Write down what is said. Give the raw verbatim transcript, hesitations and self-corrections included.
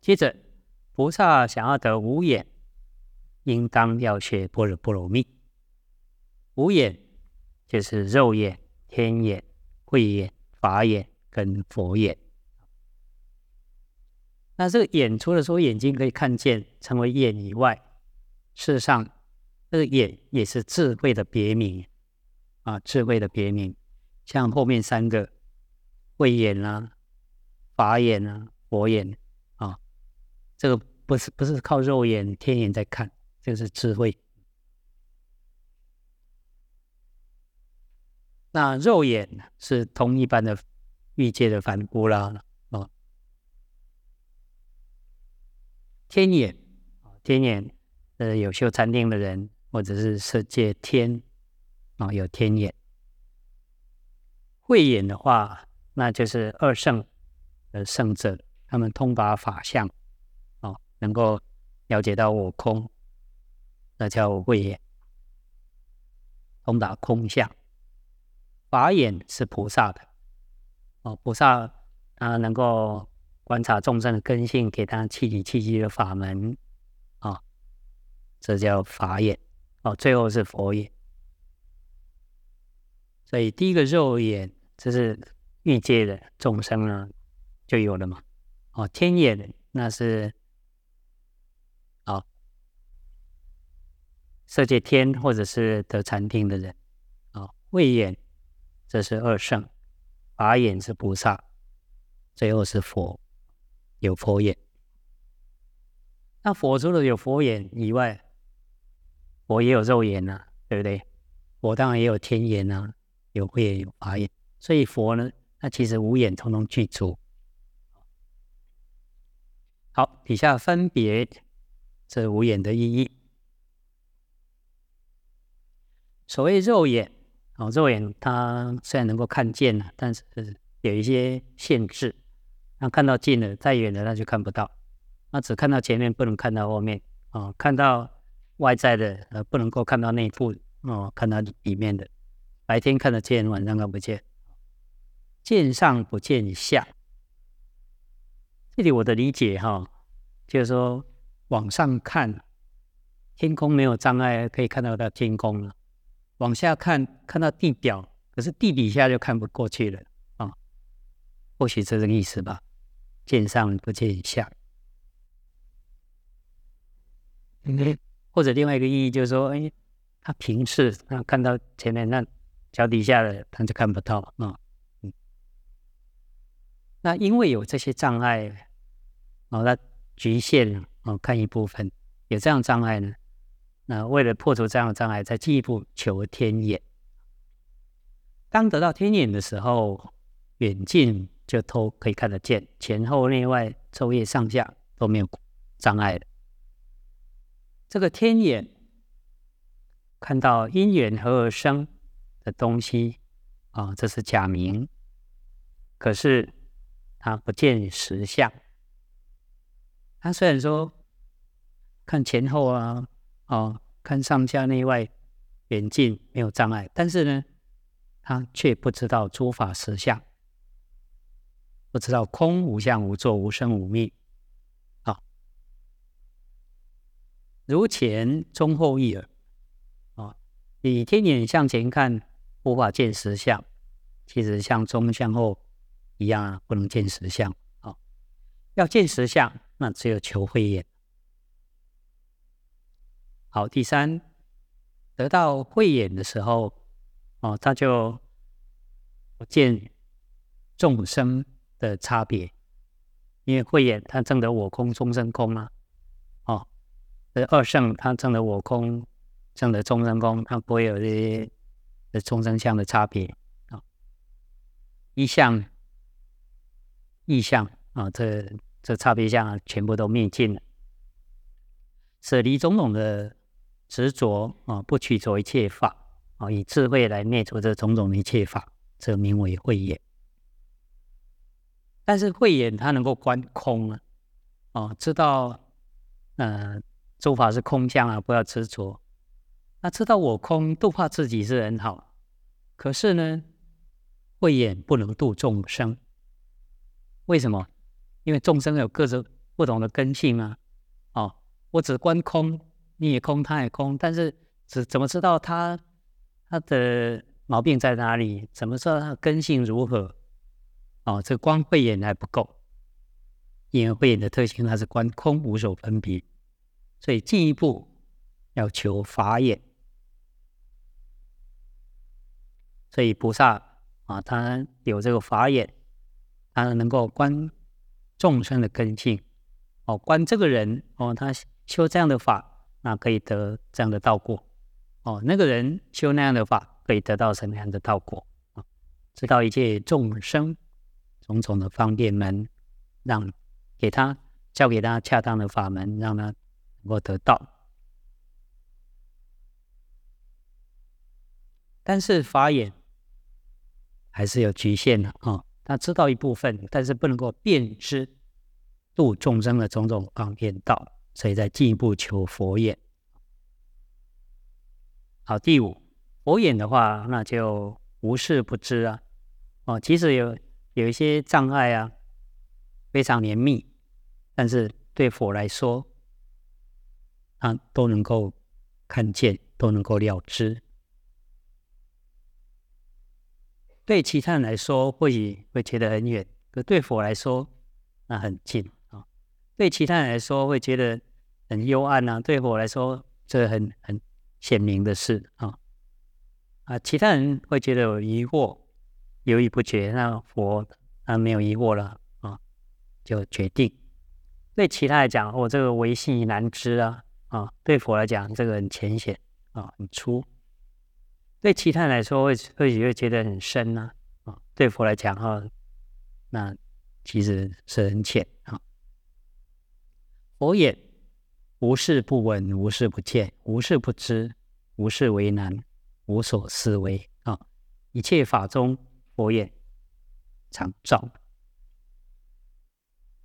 接着，菩萨想要得无眼，应当要学般若波罗蜜。无眼就是肉眼、天眼、慧眼、法眼跟佛眼。那这个眼除了说眼睛可以看见成为眼以外，事实上这个眼也是智慧的别名啊，智慧的别名。像后面三个慧眼啊、法眼啊、佛眼啊，这个不是不是靠肉眼、天眼在看，这个是智慧。那肉眼是同一般的欲界的凡夫啦，哦。天眼，天眼，呃，有修禅定的人，或者是色界天，啊、哦，有天眼。慧眼的话，那就是二圣的圣者，他们通达法相，哦，能够了解到我空，那叫慧眼，通达空相。法眼是菩萨的，哦，菩萨他能够观察众生的根性，给他气体气机的法门，啊、哦，这叫法眼。哦，最后是佛眼。所以第一个肉眼，这是欲界的众生呢就有了嘛。哦，天眼那是哦色界天或者是得禅定的人。哦，慧眼这是二圣，法眼是菩萨，最后是佛，有佛眼。那佛除了有佛眼以外，佛也有肉眼啊，对不对？佛当然也有天眼啊，有慧眼有法眼。所以佛呢，那其实五眼统统具足。好，底下分别这五眼的意义。所谓肉眼，哦，肉眼它虽然能够看见，但是有一些限制。那看到近了，再远了那就看不到。那只看到前面，不能看到后面。哦，看到外在的，呃，不能够看到内部。哦，看到里面的。白天看得见，晚上看不见。见上不见下。这里我的理解哈、哦，就是说往上看，天空没有障碍，可以看到到天空了。往下看，看到地表，可是地底下就看不过去了啊、哦。或许是这个意思吧。见上不见下。嗯、或者另外一个意义就是说，哎，他平视，那看到前面那脚底下的，他就看不到啊、哦嗯。那因为有这些障碍，哦，那局限哦，看一部分，有这样障碍呢。那为了破除这样的障碍，再进一步求天眼。当得到天眼的时候，远近就都可以看得见，前后内外昼夜上下都没有障碍了。这个天眼看到因缘合而生的东西啊、哦，这是假名，可是它不见实相。它虽然说看前后啊，哦，看上下内外远近没有障碍，但是呢，他却不知道诸法实相，不知道空无相无作无生无灭。好、哦，如前中后一耳。哦，以天眼向前看，无法见实相，其实向中向后一样啊，不能见实相。哦，要见实相，那只有求慧眼。好，第三，得到慧眼的时候，哦，他就不见众生的差别，因为慧眼他证得我空众生空啊，哦，这二圣他证得我空，证得众生空，他不会有这些的众生相的差别啊、哦，一相、异相啊、哦，这这差别相、啊、全部都灭尽了，舍离种种的执着啊，不取着一切法啊，以智慧来灭除这种种的一切法，这名为慧眼。但是慧眼它能够观空啊，哦，知道呃诸法是空相啊，不要执着。那知道我空，度化自己是很好，可是呢，慧眼不能度众生。为什么？因为众生有各种不同的根性啊。哦，我只观空，你也空，他也空，但是只怎么知道他他的毛病在哪里？怎么知道他的根性如何？哦，这光慧眼还不够，因为慧眼的特性它是观空无所分别，所以进一步要求法眼。所以菩萨啊，他有这个法眼，他能够观众生的根性，哦，观这个人哦，他修这样的法，那可以得这样的道果，哦，那个人修那样的法，可以得到什么样的道果啊？知道一切众生种种的方便门，让给他教给他恰当的法门，让他能够得到。但是法眼还是有局限的啊，他知道一部分，但是不能够遍知度众生的种种方便道，所以再进一步求佛眼。好，第五，佛眼的话，那就无事不知啊。哦，即使有有一些障碍啊，非常严密，但是对佛来说，他都能够看见，都能够了知。对其他人来说，或许会觉得很远，可对佛来说，那很近啊。对其他人来说，会觉得很幽暗啊；对佛来说，这很很显明的事啊。啊，其他人会觉得有疑惑，犹豫不决，那佛他没有疑惑了啊，就决定。对其他来讲，我、哦、这个微细难知啊啊；对佛来讲，这个很浅显啊，很粗。对其他人来说会会会觉得很深啊，啊，对佛来讲哈，那其实是很浅啊。佛眼无事不闻，无事不见，无事不知，无事为难，无所思维啊。一切法中，佛眼常照